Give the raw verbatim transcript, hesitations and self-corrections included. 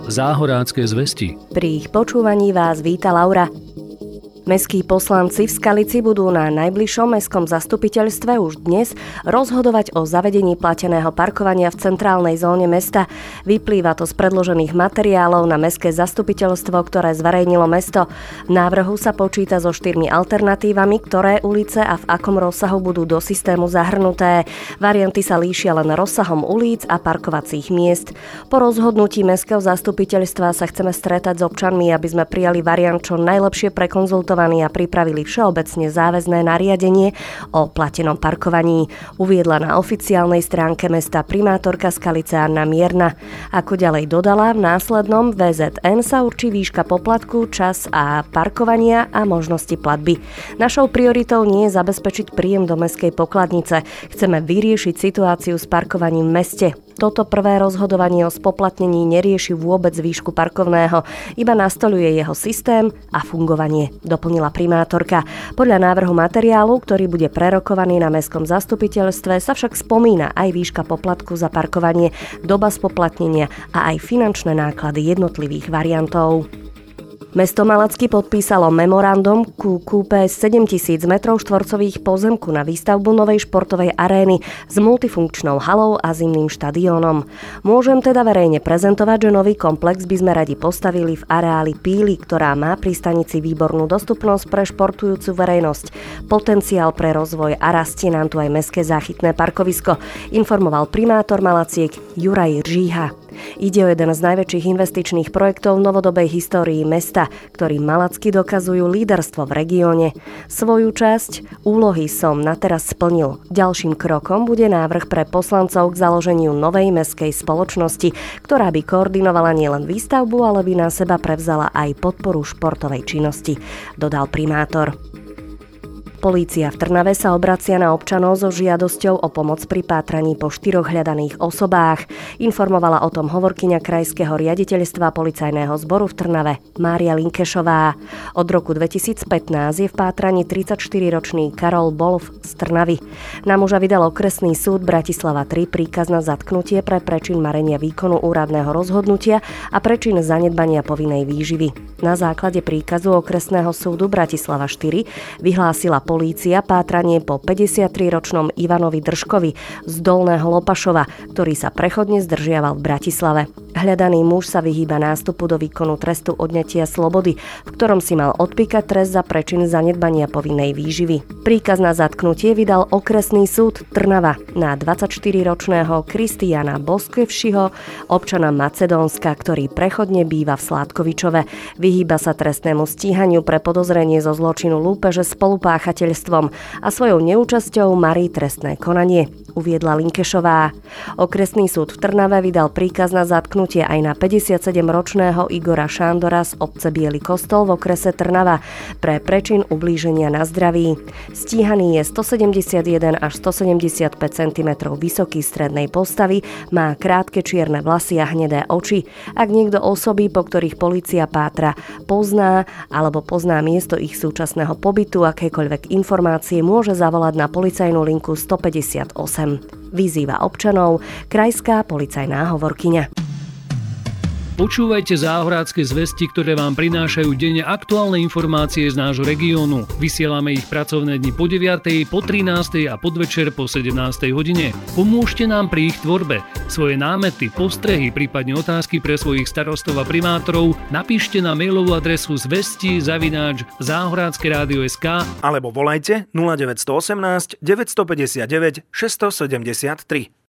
Záhorácké zvesti. Pri ich počúvaní vás víta Laura. Mestskí poslanci v Skalici budú na najbližšom mestskom zastupiteľstve už dnes rozhodovať o zavedení plateného parkovania v centrálnej zóne mesta. Vyplýva to z predložených materiálov na mestské zastupiteľstvo, ktoré zverejnilo mesto. V návrhu sa počíta so štyrmi alternatívami, ktoré ulice a v akom rozsahu budú do systému zahrnuté. Varianty sa líšia len rozsahom ulic a parkovacích miest. Po rozhodnutí mestského zastupiteľstva sa chceme stretať s občanmi, aby sme prijali variant čo najlepšie prekonzultovať a pripravili všeobecne záväzné nariadenie o platenom parkovaní, uviedla na oficiálnej stránke mesta primátorka Skalice Anna Mierna. Ako ďalej dodala, v následnom vé zet en sa určí výška poplatku, čas a parkovania a možnosti platby. Našou prioritou nie je zabezpečiť príjem do mestskej pokladnice. Chceme vyriešiť situáciu s parkovaním v meste. Toto prvé rozhodovanie o spoplatnení nerieši vôbec výšku parkovného, iba nastoľuje jeho systém a fungovanie, doplnila primátorka. Podľa návrhu materiálu, ktorý bude prerokovaný na mestskom zastupiteľstve, sa však spomína aj výška poplatku za parkovanie, doba spoplatnenia a aj finančné náklady jednotlivých variantov. Mesto Malacky podpísalo memorandum ku kúpe sedemtisíc metrov štvorcových pozemku na výstavbu novej športovej arény s multifunkčnou halou a zimným štadiónom. Môžem teda verejne prezentovať, že nový komplex by sme radi postavili v areáli Píly, ktorá má pri stanici výbornú dostupnosť pre športujúcu verejnosť. Potenciál pre rozvoj a rastie nám tu aj mestské záchytné parkovisko, informoval primátor Malaciek Juraj Ržíha. Ide o jeden z najväčších investičných projektov v novodobej histórii mesta, ktorý Malacky dokazujú líderstvo v regióne. Svoju časť úlohy som na teraz splnil. Ďalším krokom bude návrh pre poslancov k založeniu novej mestskej spoločnosti, ktorá by koordinovala nielen výstavbu, ale by na seba prevzala aj podporu športovej činnosti, dodal primátor. Polícia v Trnave sa obracia na občanov so žiadosťou o pomoc pri pátraní po štyroch hľadaných osobách. Informovala o tom hovorkyňa Krajského riaditeľstva policajného zboru v Trnave Mária Linkešová. Od roku dvetisícpätnásť je v pátraní tridsaťštyriročný Karol Bolf z Trnavy. Na muža vydal okresný súd Bratislava tri príkaz na zatknutie pre prečin marenia výkonu úradného rozhodnutia a prečin zanedbania povinnej výživy. Na základe príkazu okresného súdu Bratislava štyri vyhlásila polícia pátranie po päťdesiatriročnom Ivanovi Držkovi z Dolného Lopašova, ktorý sa prechodne zdržiaval v Bratislave. Hľadaný muž sa vyhýba nástupu do výkonu trestu odňatia slobody, v ktorom si mal odpíkať trest za prečin zanedbania povinnej výživy. Príkaz na zatknutie vydal okresný súd Trnava na dvadsaťštyriročného Kristiána Boskevšiho, občana Macedónska, ktorý prechodne býva v Sládkovičove. Vyhýba sa trestnému stíhaniu pre podozrenie zo zločinu lúpeže spolupáchateľstvom a svojou neúčasťou marí trestné konanie, uviedla Linkešová. Okresný súd v Trnave vydal príkaz na zatknutie aj na päťdesiatsedemročného Igora Šándora z obce Biely Kostol v okrese Trnava pre prečin ublíženia na zdraví. Stíhaný je stosedemdesiatjeden až stosedemdesiatpäť centimetrov vysoký, strednej postavy, má krátke čierne vlasy a hnedé oči. Ak niekto osoby, po ktorých polícia pátra, pozná alebo pozná miesto ich súčasného pobytu, akékoľvek informácie, môže zavolať na policajnú linku stopäťdesiatosem. Vyzýva občanov krajská policajná hovorkyňa. Počúvajte Záhorácké zvesti, ktoré vám prinášajú denne aktuálne informácie z nášho regiónu. Vysielame ich pracovné dni po deviatej, po trinástej a podvečer po sedemnástej hodine. Pomôžte nám pri ich tvorbe. Svoje námety, postrehy, prípadne otázky pre svojich starostov a primátorov napíšte na mailovú adresu zvesti zavináč záhorácké rádio bodka es ká alebo volajte nula deväť jedna osem deväť päť deväť šesť sedem tri.